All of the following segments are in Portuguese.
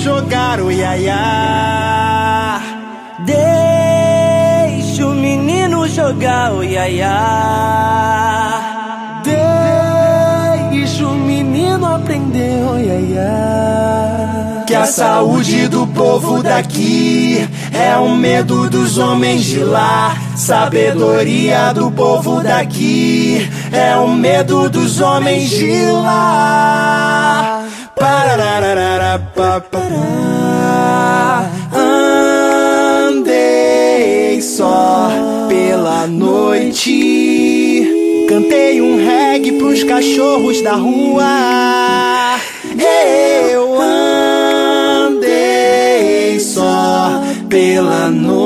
jogar o iaiá. Deixa o menino jogar o iaiá. Deixa o menino aprender o iaiá. Que a saúde do povo daqui é o medo dos homens de lá. Sabedoria do povo daqui é o medo dos homens de lá. Andei só pela noite, cantei um reggae pros cachorros da rua. Eu andei só pela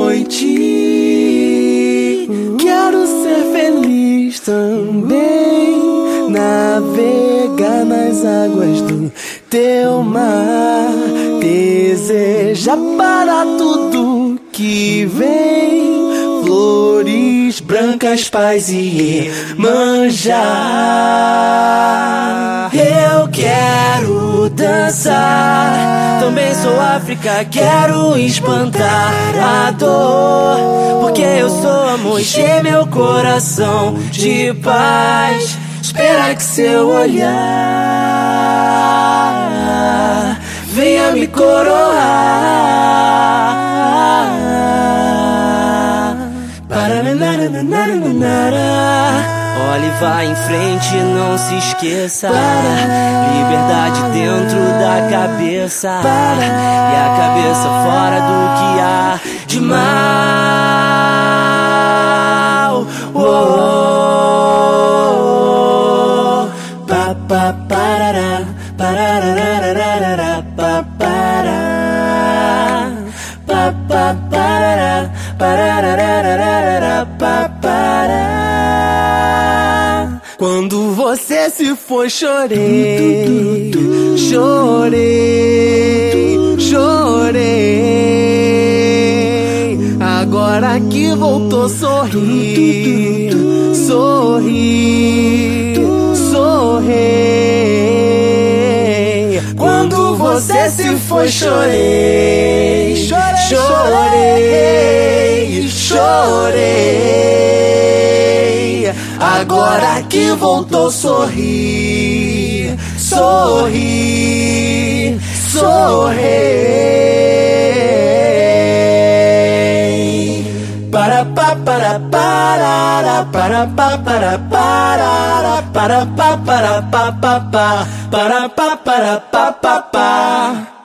noite, quero ser feliz também, navegar nas águas do teu mar, desejar para tudo que vem, flores brancas, paz e manjar. Eu quero dançar, também sou África, quero espantar a dor, porque eu sou amor, encher meu coração de paz. Espera que seu olhar venha me coroar. Olhe, vá em frente, não se esqueça. Liberdade dentro da cabeça e a cabeça fora do que há de mal. Quando você se foi, chorei, chorei, chorei. Agora que voltou, sorri, sorri, sorri. Quando você se foi, chorei, chorei, chorei. Agora que voltou, sorri, sorri, sorri. Para pa para para para pa para para pa para pa pa pa para pa para pa pa pa.